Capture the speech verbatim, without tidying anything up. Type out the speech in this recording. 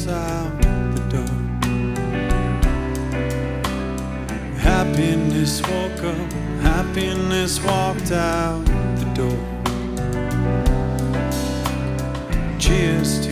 walks out the door. Happiness woke up, happiness walked out the door. Cheers to